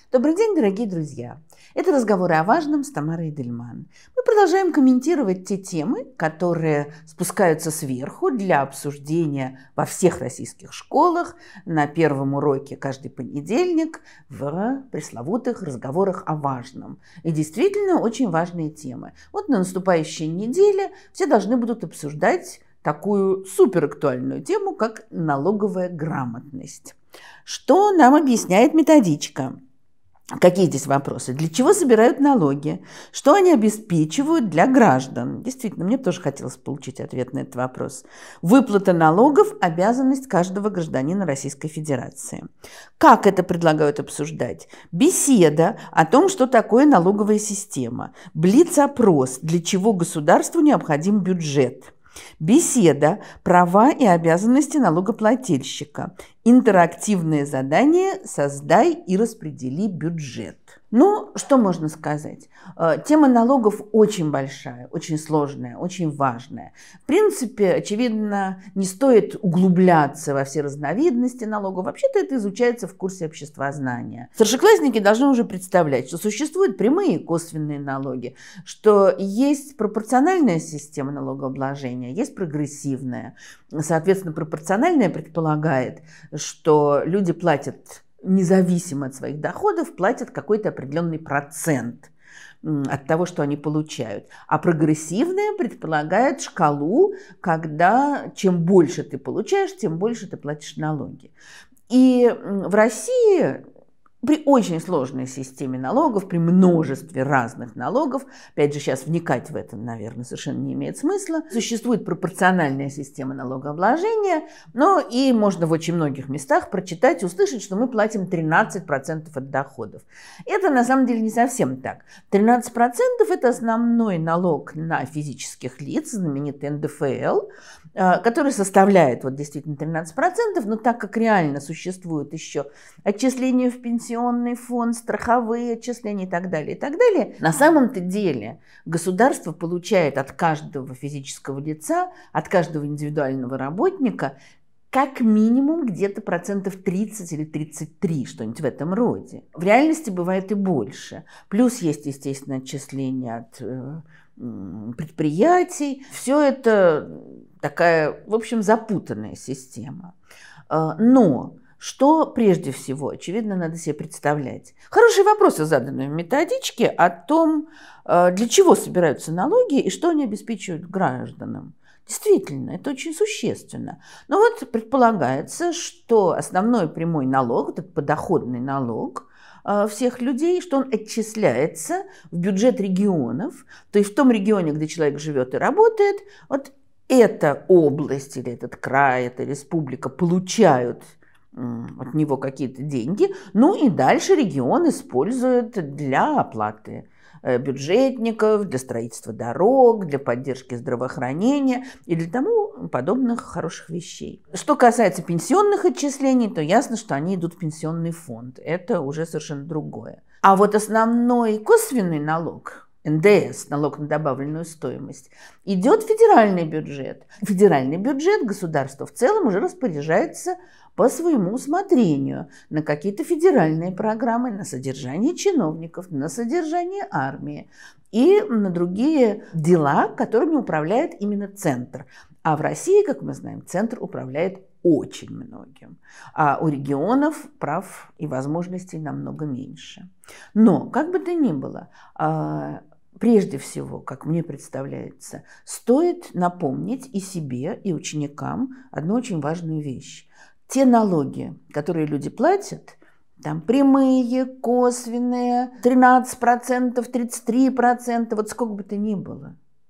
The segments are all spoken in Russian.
Добрый день, дорогие друзья! Это «Разговоры о важном» с Тамарой Эдельман. Мы продолжаем комментировать те темы, которые спускаются сверху для обсуждения во всех российских школах на первом уроке каждый понедельник в пресловутых «Разговорах о важном». И действительно очень важные темы. Вот на наступающей неделе все должны будут обсуждать такую суперактуальную тему, как налоговая грамотность. Что нам объясняет методичка? Какие здесь вопросы? Для чего собирают налоги? Что они обеспечивают для граждан? Действительно, мне тоже хотелось получить ответ на этот вопрос. Выплата налогов – обязанность каждого гражданина Российской Федерации. Как это предлагают обсуждать? Беседа о том, что такое налоговая система. Блиц-опрос, для чего государству необходим бюджет. Беседа «Права и обязанности налогоплательщика». Интерактивное задание «Создай и распредели бюджет». Ну, что можно сказать? Тема налогов очень большая, очень сложная, очень важная. В принципе, очевидно, не стоит углубляться во все разновидности налогов. Вообще-то это изучается в курсе обществознания. Старшеклассники должны уже представлять, что существуют прямые и косвенные налоги, что есть пропорциональная система налогообложения, есть прогрессивная. Соответственно, пропорциональная предполагает, что люди платят независимо от своих доходов, платят какой-то определенный процент от того, что они получают. А прогрессивная предполагает шкалу, когда чем больше ты получаешь, тем больше ты платишь налоги. И в России при очень сложной системе налогов, при множестве разных налогов, опять же, сейчас вникать в это, наверное, совершенно не имеет смысла, существует пропорциональная система налогообложения, но и можно в очень многих местах прочитать и услышать, что мы платим 13% от доходов. Это на самом деле не совсем так. 13% – это основной налог на физических лиц, знаменитый НДФЛ, который составляет вот действительно 13%, но так как реально существует еще отчисления в пенсионный фонд, страховые отчисления и так далее, на самом-то деле государство получает от каждого физического лица, от каждого индивидуального работника как минимум где-то 30% или 33%, что-нибудь в этом роде. В реальности бывает и больше. Плюс есть, естественно, отчисления от предприятий. Все это такая, в общем, запутанная система. Но что прежде всего, очевидно, надо себе представлять? Хорошие вопросы заданы в методичке о том, для чего собираются налоги и что они обеспечивают гражданам. Действительно, это очень существенно. Но вот предполагается, что основной прямой налог, вот этот подоходный налог всех людей, что он отчисляется в бюджет регионов, то есть в том регионе, где человек живет и работает, вот эта область или этот край, эта республика получают от него какие-то деньги, ну и дальше регион использует для оплаты бюджетников, для строительства дорог, для поддержки здравоохранения и для тому подобных хороших вещей. Что касается пенсионных отчислений, то ясно, что они идут в пенсионный фонд. Это уже совершенно другое. А вот основной косвенный налог, НДС, налог на добавленную стоимость, идет в федеральный бюджет. Федеральный бюджет государство в целом уже распоряжается по своему усмотрению на какие-то федеральные программы, на содержание чиновников, на содержание армии и на другие дела, которыми управляет именно центр. А в России, как мы знаем, центр управляет очень многим, а у регионов прав и возможностей намного меньше. Но, как бы то ни было, прежде всего, как мне представляется, стоит напомнить и себе, и ученикам одну очень важную вещь. Те налоги, которые люди платят, там прямые, косвенные, 13%, 33%, вот сколько бы то ни было,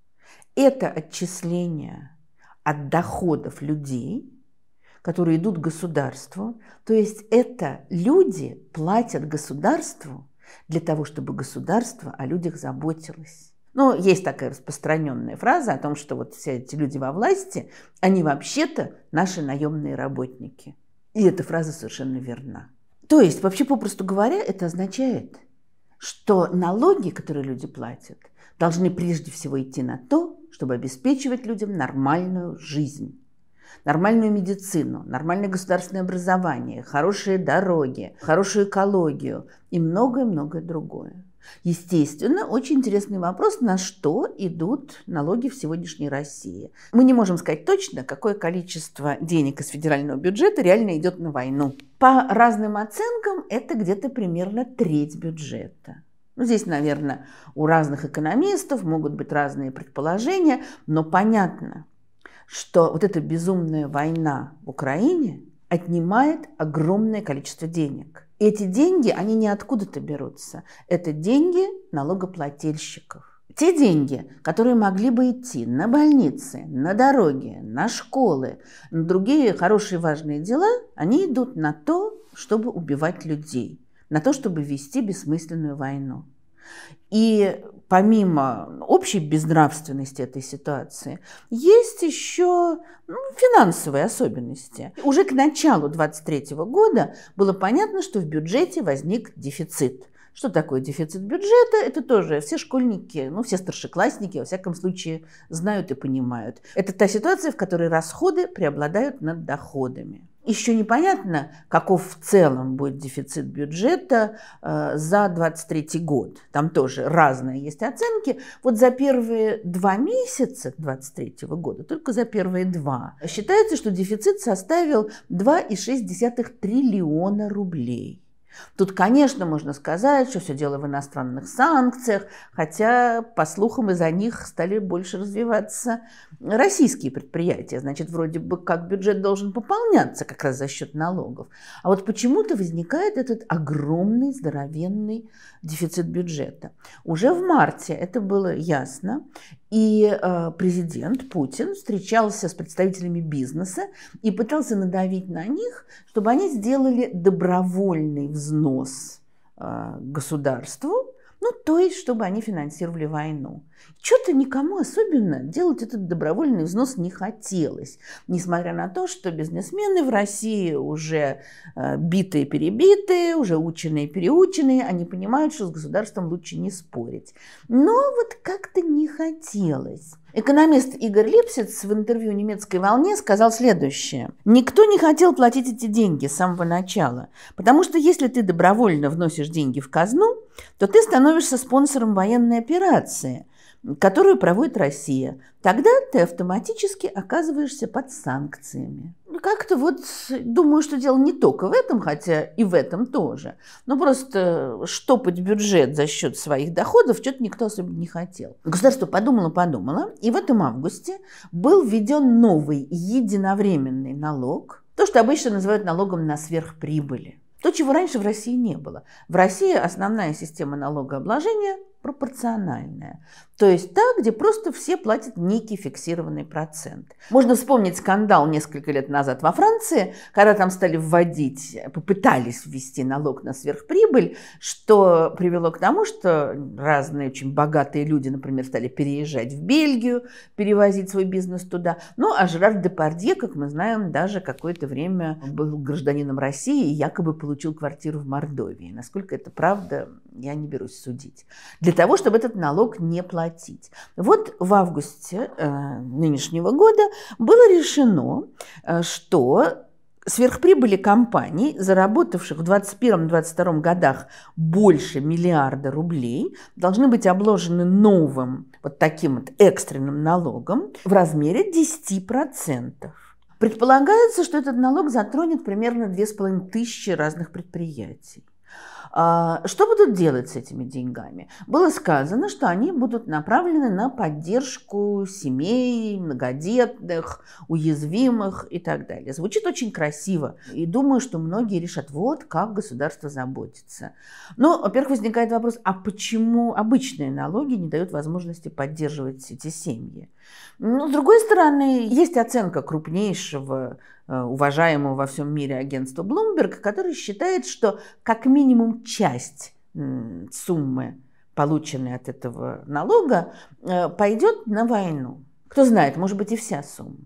это отчисления от доходов людей, которые идут государству. То есть это люди платят государству для того, чтобы государство о людях заботилось. Ну, есть такая распространенная фраза о том, что вот все эти люди во власти, они вообще-то наши наемные работники. И эта фраза совершенно верна. То есть, вообще, попросту говоря, это означает, что налоги, которые люди платят, должны прежде всего идти на то, чтобы обеспечивать людям нормальную жизнь. нормальную медицину, нормальное государственное образование, хорошие дороги, хорошую экологию и многое-многое другое. Естественно, очень интересный вопрос, на что идут налоги в сегодняшней России. Мы не можем сказать точно, какое количество денег из федерального бюджета реально идет на войну. По разным оценкам это где-то примерно треть бюджета. Здесь, наверное, у разных экономистов могут быть разные предположения, но понятно, что вот эта безумная война в Украине отнимает огромное количество денег. И эти деньги, они не откуда-то берутся. Это деньги налогоплательщиков. Те деньги, которые могли бы идти на больницы, на дороги, на школы, на другие хорошие важные дела, они идут на то, чтобы убивать людей, на то, чтобы вести бессмысленную войну. И помимо общей безнравственности этой ситуации, есть еще финансовые особенности. Уже к началу 2023 года было понятно, что в бюджете возник дефицит. Что такое дефицит бюджета? Это тоже все школьники, все старшеклассники, во всяком случае, знают и понимают. Это та ситуация, в которой расходы преобладают над доходами. Еще непонятно, каков в целом будет дефицит бюджета за 2023 год. Там тоже разные есть оценки. Вот за первые 2 месяца 2023 года, только за первые 2, считается, что дефицит составил 2,6 триллиона рублей. Тут, конечно, можно сказать, что все дело в иностранных санкциях, хотя, по слухам, из-за них стали больше развиваться российские предприятия. Значит, вроде бы как бюджет должен пополняться как раз за счет налогов. А вот почему-то возникает этот огромный, здоровенный дефицит бюджета. Уже в марте это было ясно. И президент Путин встречался с представителями бизнеса и пытался надавить на них, чтобы они сделали добровольный взнос государству, то есть, чтобы они финансировали войну. Что-то никому особенно делать этот добровольный взнос не хотелось, несмотря на то, что бизнесмены в России уже битые-перебитые, уже ученые-переученные, они понимают, что с государством лучше не спорить. Но вот как-то не хотелось. Экономист Игорь Липсиц в интервью «Немецкой волне» сказал следующее. Никто не хотел платить эти деньги с самого начала, потому что если ты добровольно вносишь деньги в казну, то ты становишься спонсором военной операции, которую проводит Россия. Тогда ты автоматически оказываешься под санкциями. Как-то думаю, что дело не только в этом, хотя и в этом тоже. Но просто штопать бюджет за счет своих доходов что-то никто особенно не хотел. Государство подумало, и в этом августе был введен новый единовременный налог, то, что обычно называют налогом на сверхприбыли. То, чего раньше в России не было. В России основная система налогообложения пропорциональная. То есть та, где просто все платят некий фиксированный процент. Можно вспомнить скандал несколько лет назад во Франции, когда там стали попытались ввести налог на сверхприбыль, что привело к тому, что разные очень богатые люди, например, стали переезжать в Бельгию, перевозить свой бизнес туда. А Жерар Депардье, как мы знаем, даже какое-то время был гражданином России и якобы получил квартиру в Мордовии. Насколько это правда, я не берусь судить. Для того, чтобы этот налог не платить. Вот в августе нынешнего года было решено, что сверхприбыли компаний, заработавших в 2021-2022 годах больше миллиарда рублей, должны быть обложены новым таким экстренным налогом в размере 10%. Предполагается, что этот налог затронет примерно 2500 разных предприятий. Что будут делать с этими деньгами? Было сказано, что они будут направлены на поддержку семей, многодетных, уязвимых и так далее. Звучит очень красиво. И думаю, что многие решат, вот как государство заботится. Но, во-первых, возникает вопрос, а почему обычные налоги не дают возможности поддерживать эти семьи? С другой стороны, есть оценка крупнейшего уважаемого во всем мире агентства Bloomberg, который считает, что как минимум часть суммы, полученной от этого налога, пойдет на войну. Кто знает, может быть, и вся сумма.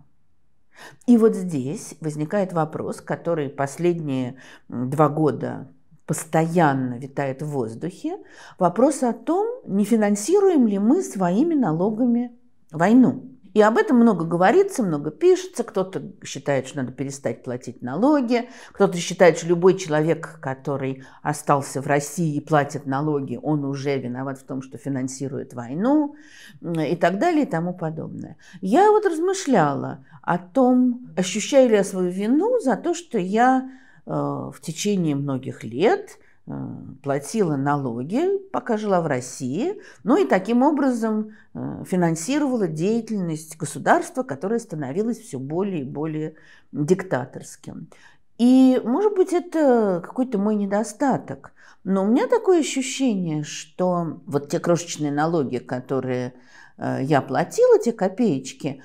И вот здесь возникает вопрос, который последние 2 года постоянно витает в воздухе. Вопрос о том, не финансируем ли мы своими налогами войну. И об этом много говорится, много пишется. Кто-то считает, что надо перестать платить налоги, кто-то считает, что любой человек, который остался в России и платит налоги, он уже виноват в том, что финансирует войну и так далее и тому подобное. Я вот размышляла о том, ощущаю ли я свою вину за то, что я в течение многих лет платила налоги, пока жила в России, ну и таким образом финансировала деятельность государства, которое становилось все более и более диктаторским. И, может быть, это какой-то мой недостаток, но у меня такое ощущение, что вот те крошечные налоги, которые я платила, те копеечки,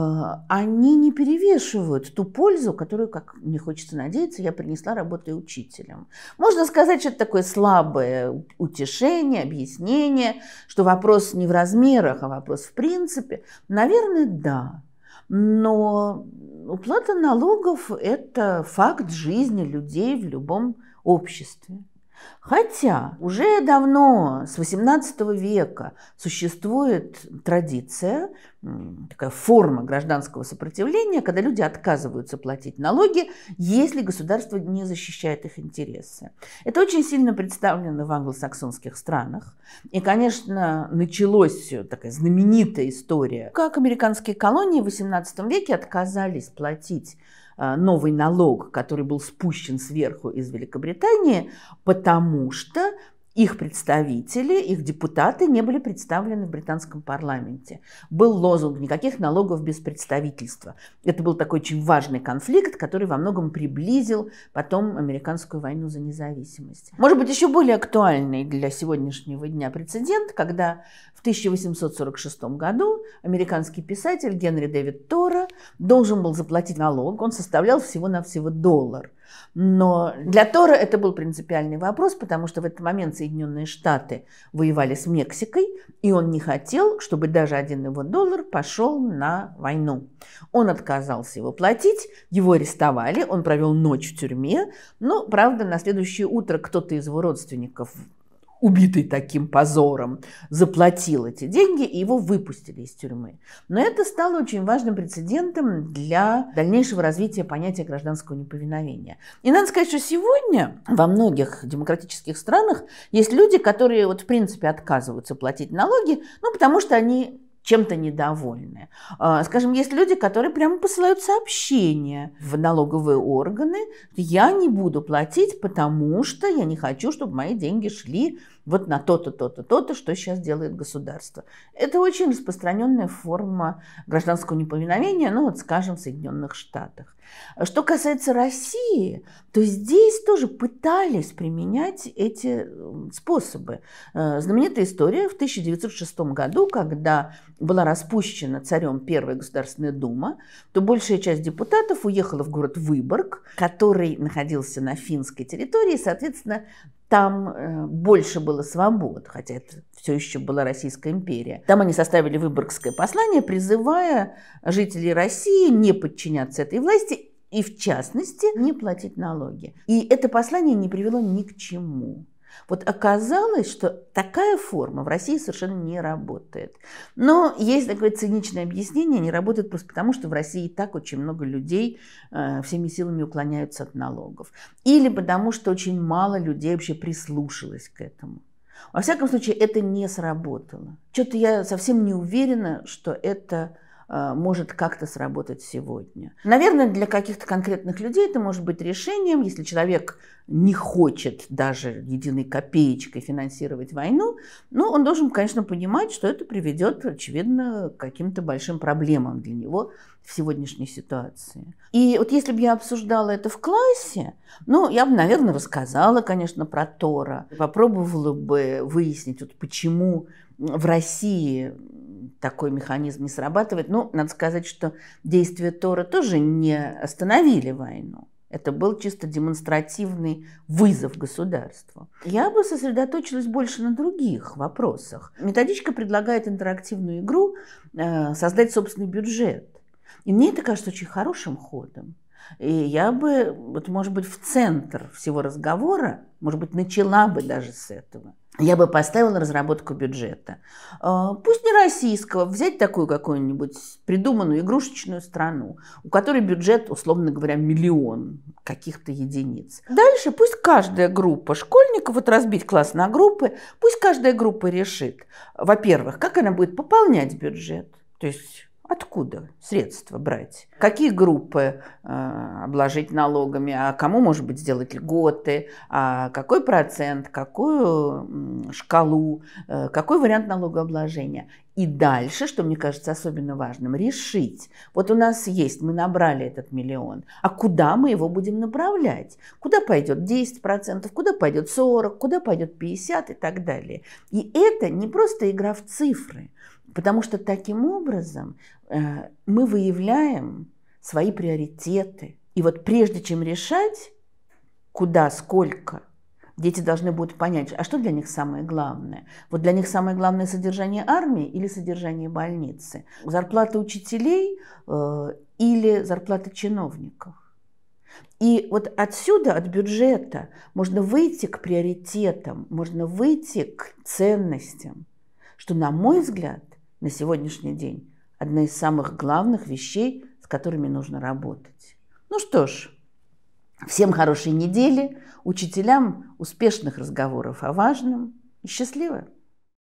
они не перевешивают ту пользу, которую, как мне хочется надеяться, я принесла, работая учителем. Можно сказать, что это такое слабое утешение, объяснение, что вопрос не в размерах, а вопрос в принципе. Наверное, да. Но уплата налогов – это факт жизни людей в любом обществе. Хотя уже давно, с XVIII века, существует традиция, такая форма гражданского сопротивления, когда люди отказываются платить налоги, если государство не защищает их интересы. Это очень сильно представлено в англосаксонских странах. И, конечно, началась такая знаменитая история, как американские колонии в XVIII веке отказались платить новый налог, который был спущен сверху из Великобритании, потому что их представители, их депутаты не были представлены в британском парламенте. Был лозунг «никаких налогов без представительства». Это был такой очень важный конфликт, который во многом приблизил потом американскую войну за независимость. Может быть, еще более актуальный для сегодняшнего дня прецедент, когда в 1846 году американский писатель Генри Дэвид Торо должен был заплатить налог. Он составлял всего-навсего $1. Но для Торо это был принципиальный вопрос, потому что в этот момент Соединенные Штаты воевали с Мексикой, и он не хотел, чтобы даже один его $1 пошел на войну. Он отказался его платить, его арестовали, он провел ночь в тюрьме, но, правда, на следующее утро кто-то из его родственников, убитый таким позором, заплатил эти деньги, и его выпустили из тюрьмы. Но это стало очень важным прецедентом для дальнейшего развития понятия гражданского неповиновения. И надо сказать, что сегодня во многих демократических странах есть люди, которые вот в принципе отказываются платить налоги, ну, потому что они чем-то недовольны. Скажем, есть люди, которые прямо посылают сообщения в налоговые органы: я не буду платить, потому что я не хочу, чтобы мои деньги шли вот на то-то, то-то, то-то, что сейчас делает государство. Это очень распространенная форма гражданского неповиновения, ну вот, скажем, в Соединенных Штатах. Что касается России, то здесь тоже пытались применять эти способы. Знаменитая история в 1906 году, когда была распущена царем Первая Государственная Дума, то большая часть депутатов уехала в город Выборг, который находился на финской территории, и, соответственно, там больше было свобод, хотя это все еще была Российская империя. Там они составили Выборгское послание, призывая жителей России не подчиняться этой власти и, в частности, не платить налоги. И это послание не привело ни к чему. Вот оказалось, что такая форма в России совершенно не работает. Но есть такое циничное объяснение: не работает просто потому, что в России и так очень много людей всеми силами уклоняются от налогов. Или потому, что очень мало людей вообще прислушалось к этому. Во всяком случае, это не сработало. Что-то я совсем не уверена, что это может как-то сработать сегодня. Наверное, для каких-то конкретных людей это может быть решением, если человек не хочет даже единой копеечкой финансировать войну, но он должен, конечно, понимать, что это приведет, очевидно, к каким-то большим проблемам для него в сегодняшней ситуации. И вот если бы я обсуждала это в классе, ну, я бы, наверное, рассказала, конечно, про Торо, попробовала бы выяснить, вот почему в России такой механизм не срабатывает. Ну, надо сказать, что действия Торо тоже не остановили войну. Это был чисто демонстративный вызов государству. Я бы сосредоточилась больше на других вопросах. Методичка предлагает интерактивную игру, создать собственный бюджет. И мне это кажется очень хорошим ходом. И я бы, вот, может быть, в центр всего разговора, может быть, начала бы даже с этого. я бы поставила разработку бюджета. Пусть не российского, взять такую какую-нибудь придуманную игрушечную страну, у которой бюджет, условно говоря, 1 миллион каких-то единиц. Дальше пусть каждая группа школьников, вот разбить класс на группы, пусть каждая группа решит, во-первых, как она будет пополнять бюджет, то есть откуда средства брать? Какие группы обложить налогами? А кому, может быть, сделать льготы? А какой процент? Какую шкалу? Какой вариант налогообложения? И дальше, что мне кажется особенно важным, решить. Вот у нас есть, мы набрали этот 1 миллион, а куда мы его будем направлять? Куда пойдет 10%, куда пойдет 40%, куда пойдет 50% и так далее. И это не просто игра в цифры, потому что таким образом мы выявляем свои приоритеты. И вот прежде чем решать, куда, сколько, дети должны будут понять, а что для них самое главное. Вот для них самое главное содержание армии или содержание больницы, зарплата учителей или зарплата чиновников. И вот отсюда, от бюджета, можно выйти к приоритетам, можно выйти к ценностям, что, на мой взгляд, на сегодняшний день одна из самых главных вещей, с которыми нужно работать. Ну что ж, всем хорошей недели, учителям успешных разговоров о важном и счастливо!